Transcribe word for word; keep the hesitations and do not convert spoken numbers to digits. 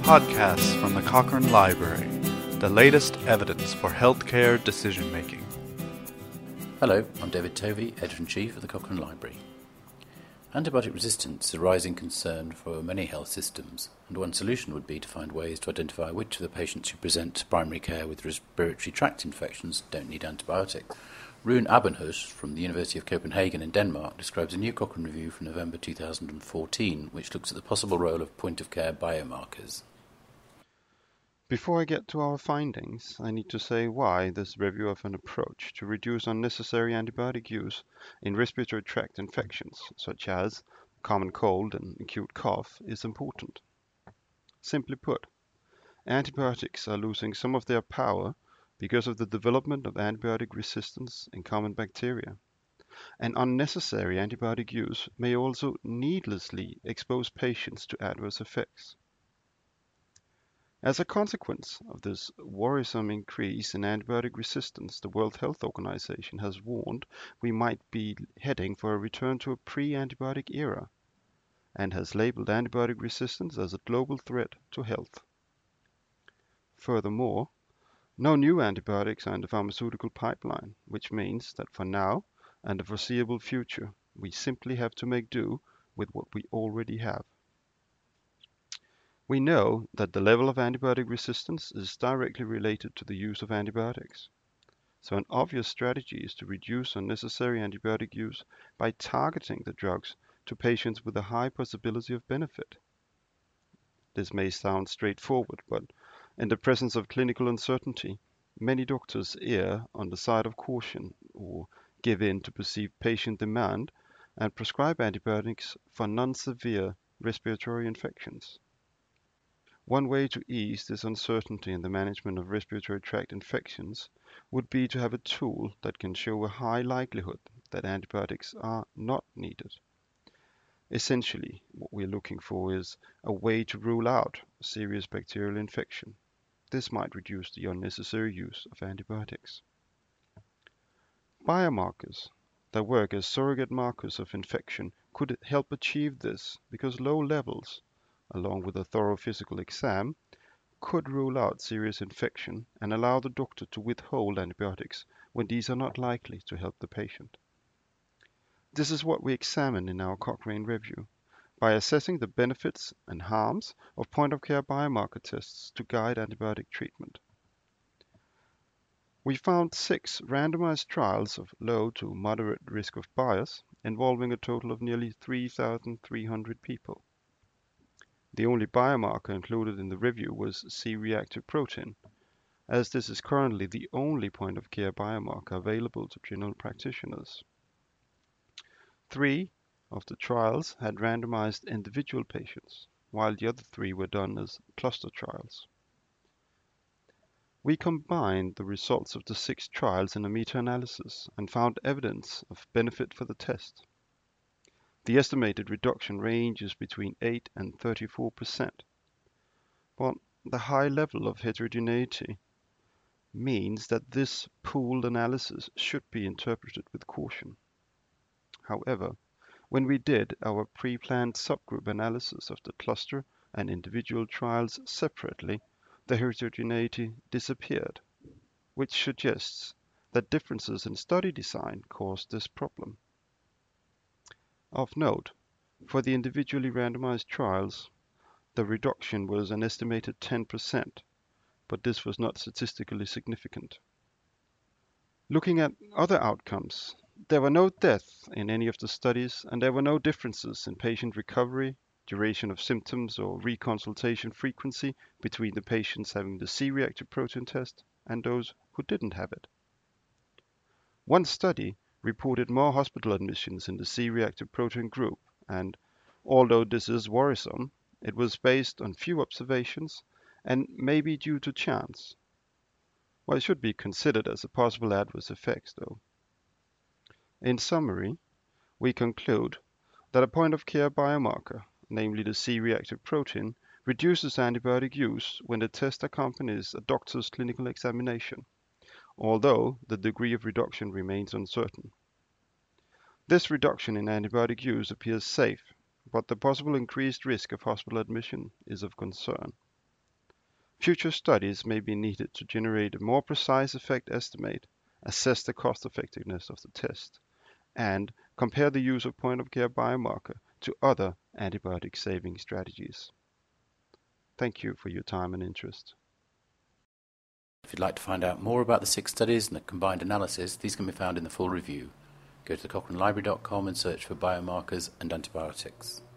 Podcasts from the Cochrane Library, the latest evidence for healthcare decision-making. Hello, I'm David Tovey, Editor-in-Chief of the Cochrane Library. Antibiotic resistance is a rising concern for many health systems, and one solution would be to find ways to identify which of the patients who present to primary care with respiratory tract infections don't need antibiotics. Rune Abbenhus from the University of Copenhagen in Denmark describes a new Cochrane review from November two thousand fourteen, which looks at the possible role of point-of-care biomarkers. Before I get to our findings, I need to say why this review of an approach to reduce unnecessary antibiotic use in respiratory tract infections, such as common cold and acute cough, is important. Simply put, antibiotics are losing some of their power because of the development of antibiotic resistance in common bacteria. And unnecessary antibiotic use may also needlessly expose patients to adverse effects. As a consequence of this worrisome increase in antibiotic resistance, the World Health Organization has warned we might be heading for a return to a pre-antibiotic era, and has labeled antibiotic resistance as a global threat to health. Furthermore, no new antibiotics are in the pharmaceutical pipeline, which means that for now and the foreseeable future, we simply have to make do with what we already have. We know that the level of antibiotic resistance is directly related to the use of antibiotics. So an obvious strategy is to reduce unnecessary antibiotic use by targeting the drugs to patients with a high possibility of benefit. This may sound straightforward, but in the presence of clinical uncertainty, many doctors err on the side of caution or give in to perceived patient demand and prescribe antibiotics for non-severe respiratory infections. One way to ease this uncertainty in the management of respiratory tract infections would be to have a tool that can show a high likelihood that antibiotics are not needed. Essentially, what we're looking for is a way to rule out a serious bacterial infection. This might reduce the unnecessary use of antibiotics. Biomarkers that work as surrogate markers of infection could help achieve this because low levels, along with a thorough physical exam, could rule out serious infection and allow the doctor to withhold antibiotics when these are not likely to help the patient. This is what we examine in our Cochrane review, by assessing the benefits and harms of point-of-care biomarker tests to guide antibiotic treatment. We found six randomized trials of low to moderate risk of bias involving a total of nearly three thousand three hundred people. The only biomarker included in the review was C-reactive protein, as this is currently the only point-of-care biomarker available to general practitioners. Three of the trials had randomized individual patients, while the other three were done as cluster trials. We combined the results of the six trials in a meta-analysis and found evidence of benefit for the test. The estimated reduction ranges between eight and thirty-four percent, but the high level of heterogeneity means that this pooled analysis should be interpreted with caution. However, when we did our pre-planned subgroup analysis of the cluster and individual trials separately, the heterogeneity disappeared, which suggests that differences in study design caused this problem. Of note, for the individually randomized trials, the reduction was an estimated ten percent, but this was not statistically significant. Looking at other outcomes, there were no deaths in any of the studies, and there were no differences in patient recovery, duration of symptoms, or reconsultation frequency between the patients having the C-reactive protein test and those who didn't have it. One study reported more hospital admissions in the C-reactive protein group, and although this is worrisome, it was based on few observations and may be due to chance. Well, it should be considered as a possible adverse effect, though. In summary, we conclude that a point-of-care biomarker, namely the C-reactive protein, reduces antibiotic use when the test accompanies a doctor's clinical examination, although the degree of reduction remains uncertain. This reduction in antibiotic use appears safe, but the possible increased risk of hospital admission is of concern. Future studies may be needed to generate a more precise effect estimate, assess the cost effectiveness of the test, and compare the use of point-of-care biomarker to other antibiotic saving strategies. Thank you for your time and interest. If you'd like to find out more about the six studies and the combined analysis, these can be found in the full review. Go to the Cochrane Library dot com and search for biomarkers and antibiotics.